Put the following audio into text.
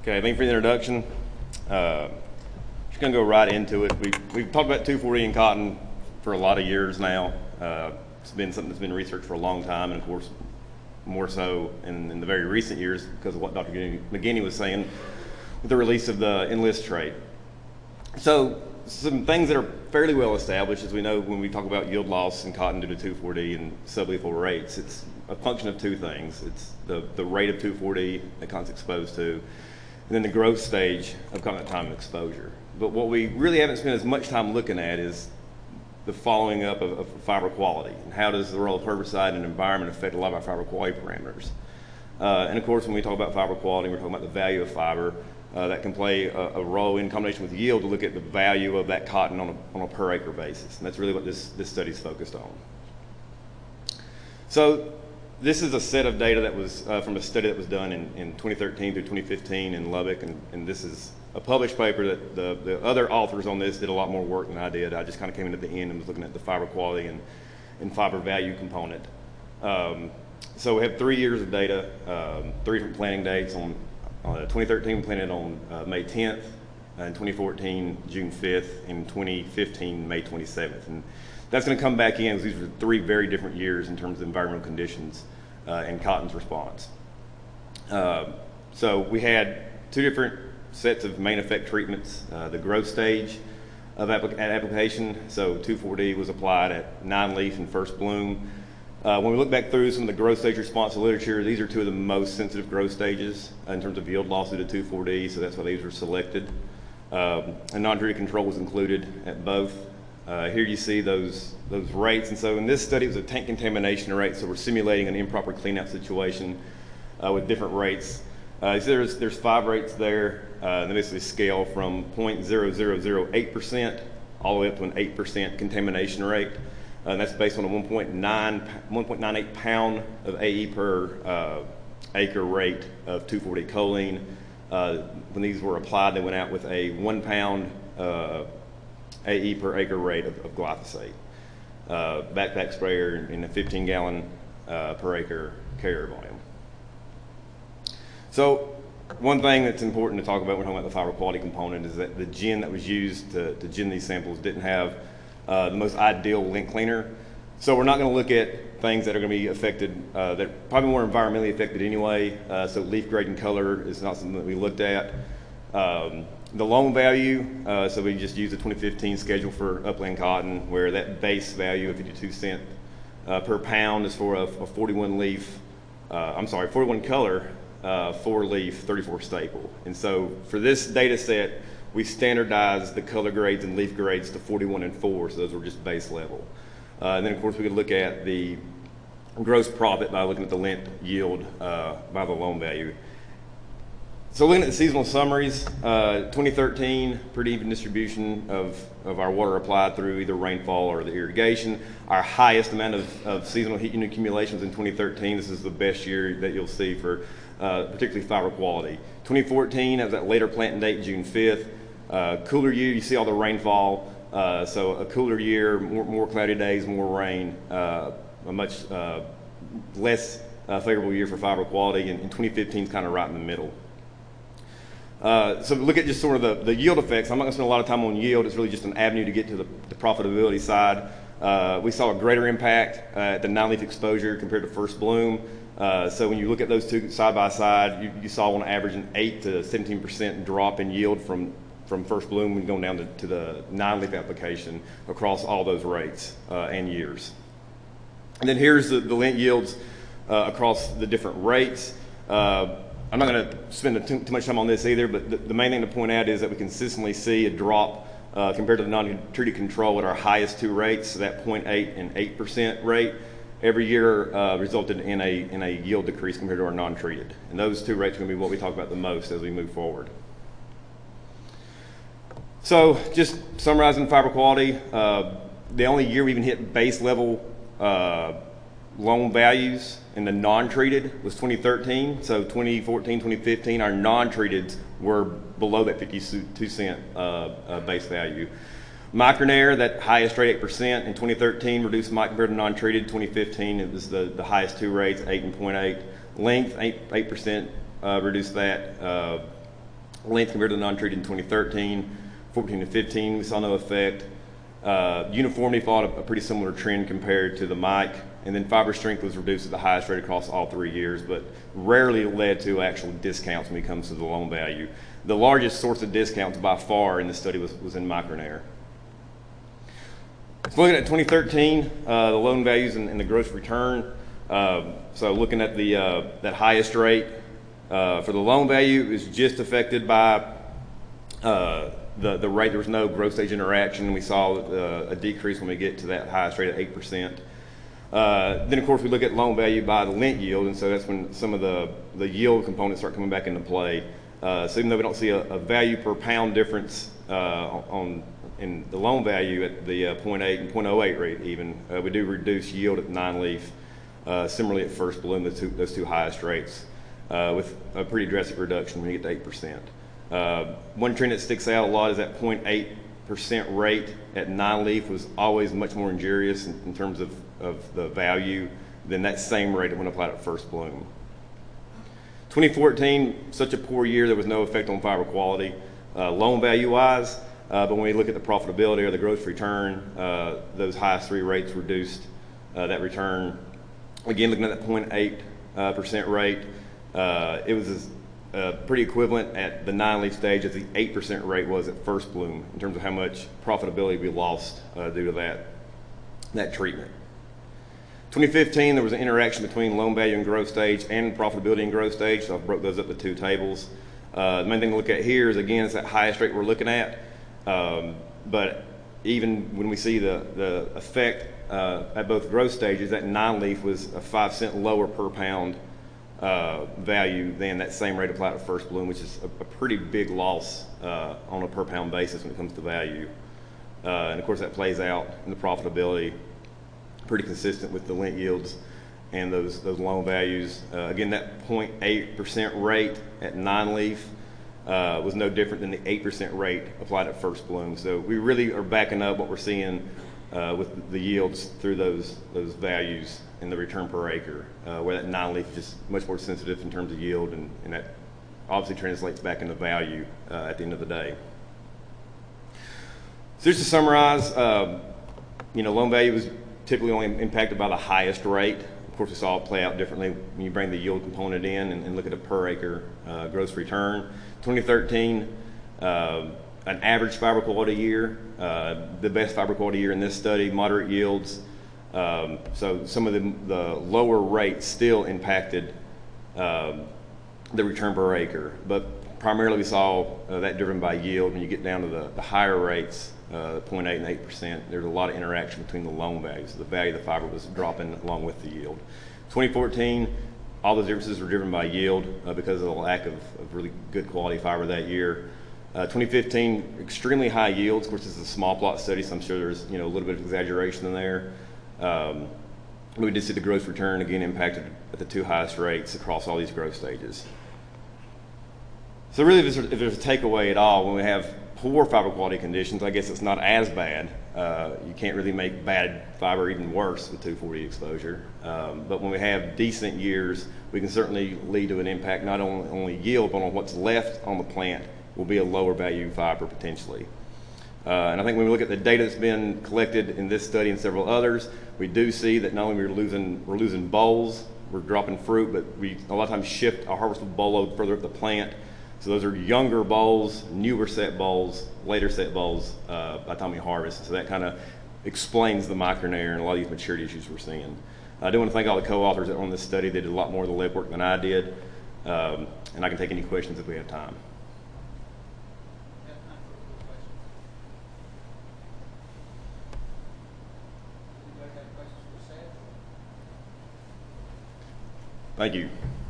Okay, thank you for the introduction. Just going to go right into it. We've talked about 2,4-D in cotton for a lot of years now. It's been something that's been researched for a long time, and of course, more so in the very recent years because of what Dr. McGinney was saying with the release of the Enlist trait. So, some things that are fairly well established, as we know when we talk about yield loss in cotton due to 2,4-D and sublethal rates, it's a function of two things. It's the rate of 2,4-D that cotton's exposed to, and then the growth stage of cotton at time of exposure. But what we really haven't spent as much time looking at is the following up of fiber quality, and how does the role of herbicide and environment affect a lot of our fiber quality parameters. And of course, when we talk about fiber quality, we're talking about the value of fiber. That can play a role in combination with yield to look at the value of that cotton on a per acre basis. And that's really what this study is focused on. So this is a set of data that was from a study that was done in 2013 through 2015 in Lubbock. And this is a published paper that the other authors on this did a lot more work than I did. I just kind of came in at the end and was looking at the fiber quality and fiber value component. So we have 3 years of data, 3 different planting dates. On 2013, we planted on May 10th, in 2014, June 5th, in 2015, May 27th. And that's going to come back in, because these are 3 very different years in terms of environmental conditions and cotton's response. So we had 2 different sets of main effect treatments. The growth stage of application, so 2,4-D was applied at 9 leaf and first bloom. When we look back through some of the growth stage response literature, these are 2 of the most sensitive growth stages in terms of yield loss due to 2,4-D, so that's why these were selected. And non-treated control was included at both. Here you see those rates, and so in this study it was a tank contamination rate, so we're simulating an improper cleanout situation with different rates. So there's 5 rates there. They basically scale from 0.0008% all the way up to an 8% contamination rate. And that's based on a 1.98 pound of AE per acre rate of 2,4-D choline. When these were applied, they went out with a 1 pound AE per acre rate of glyphosate. Backpack sprayer in a 15 gallon per acre carrier volume. So one thing that's important to talk about when we're talking about the fiber quality component is that the gin that was used to gin these samples didn't have the most ideal lint cleaner. So we're not going to look at things that are going to be affected, that are probably more environmentally affected anyway. So leaf grade and color is not something that we looked at. The loam value, so we just used the 2015 schedule for upland cotton, where that base value of 52 cents per pound is for a 41 color, 4 leaf, 34 staple. And so for this data set, we standardized the color grades and leaf grades to 41 and 4, so those were just base level. And then of course we could look at the gross profit by looking at the lint yield by the loam value. So looking at the seasonal summaries, 2013, pretty even distribution of our water applied through either rainfall or the irrigation. Our highest amount of seasonal heat unit accumulations in 2013. This is the best year that you'll see for particularly fiber quality. 2014 has that later planting date, June 5th. Cooler year, you see all the rainfall. So a cooler year, more cloudy days, more rain, a much less favorable year for fiber quality, and 2015 is kind of right in the middle. So look at just sort of the yield effects. I'm not going to spend a lot of time on yield. It's really just an avenue to get to the profitability side. We saw a greater impact at the 9-leaf exposure compared to first bloom. So when you look at those 2 side by side, you saw on average an 8 to 17% drop in yield from first bloom and going down to the 9-leaf application across all those rates and years. And then here's the lint yields across the different rates. I'm not going to spend too much time on this either, but the main thing to point out is that we consistently see a drop compared to the non-treated control at our highest 2 rates, so that 0.8 and 8% rate every year resulted in a yield decrease compared to our non-treated. And those 2 rates are going to be what we talk about the most as we move forward. So just summarizing fiber quality, the only year we even hit base level loam values in the non-treated was 2013. So 2014, 2015, our non-treated were below that 52 cent base value. Micronair, that highest rate 8% in 2013, reduced mic compared to non-treated. 2015, it was the highest 2 rates, 8 and 0.8. Length, 8% reduced that. Length compared to the non-treated in 2013, 14 to 15, we saw no effect. Uniformity followed a pretty similar trend compared to the mic, and then fiber strength was reduced at the highest rate across all 3 years, but rarely led to actual discounts when it comes to the loan value. The largest source of discounts by far in this study was in Micronair. So looking at 2013, the loan values and the gross return. So looking at that highest rate for the loan value, it was just affected by the rate. There was no growth stage interaction. We saw a decrease when we get to that highest rate of 8%. Then of course we look at loan value by the lent yield, and so that's when some of the yield components start coming back into play. So even though we don't see a value per pound difference in the loan value at the 0.8 and 0.08 rate even, we do reduce yield at 9-leaf. Similarly at first bloom, those two highest rates, with a pretty drastic reduction when you get to 8%. One trend that sticks out a lot is that 0.8% rate at 9-leaf was always much more injurious in terms of the value than that same rate when applied at first bloom. 2014, such a poor year, there was no effect on fiber quality, loan value-wise, but when we look at the profitability or the gross return, those highest 3 rates reduced that return. Again, looking at that 0.8% rate, it was pretty equivalent at the 9-leaf stage as the 8% rate was at first bloom in terms of how much profitability we lost due to that treatment. 2015, there was an interaction between loan value and growth stage and profitability in growth stage, so I broke those up to 2 tables. The main thing to look at here is, again, it's that highest rate we're looking at, but even when we see the effect at both growth stages, that 9-leaf was a 5 cent lower per pound value than that same rate applied at first bloom, which is a pretty big loss on a per pound basis when it comes to value. And of course that plays out in the profitability, pretty consistent with the lent yields and those loan values. Again, that 0.8% rate at 9-leaf was no different than the 8% rate applied at first bloom. So we really are backing up what we're seeing with the yields through those values and the return per acre, where that 9-leaf is just much more sensitive in terms of yield, and that obviously translates back into value at the end of the day. So just to summarize, loan value was typically only impacted by the highest rate. Of course, we saw it play out differently when you bring the yield component in and look at a per acre gross return. 2013, an average fiber quality year, the best fiber quality year in this study, moderate yields. So some of the lower rates still impacted the return per acre, but primarily we saw that driven by yield. When you get down to the higher rates, 0.8 and 8%, there's a lot of interaction between the loan values. The value of the fiber was dropping along with the yield. 2014, all those differences were driven by yield because of the lack of really good quality fiber that year. 2015, extremely high yields. Of course, this is a small plot study, so I'm sure there's a little bit of exaggeration in there. We did see the growth return again impacted at the 2 highest rates across all these growth stages. So really, if there's a takeaway at all, when we have poor fiber quality conditions, I guess it's not as bad. You can't really make bad fiber even worse with 2,4-D exposure. But when we have decent years, we can certainly lead to an impact not only yield, but on what's left on the plant will be a lower value fiber potentially. And I think when we look at the data that's been collected in this study and several others, we do see that not only we're losing bolls, we're dropping fruit, but we a lot of times shift our harvestable boll load further up the plant. So those are younger bolls, newer set bolls, later set bolls by the time we harvest. So that kind of explains the Micronair and a lot of these maturity issues we're seeing. I do want to thank all the co-authors that were on this study. They did a lot more of the legwork than I did. And I can take any questions if we have time. Thank you.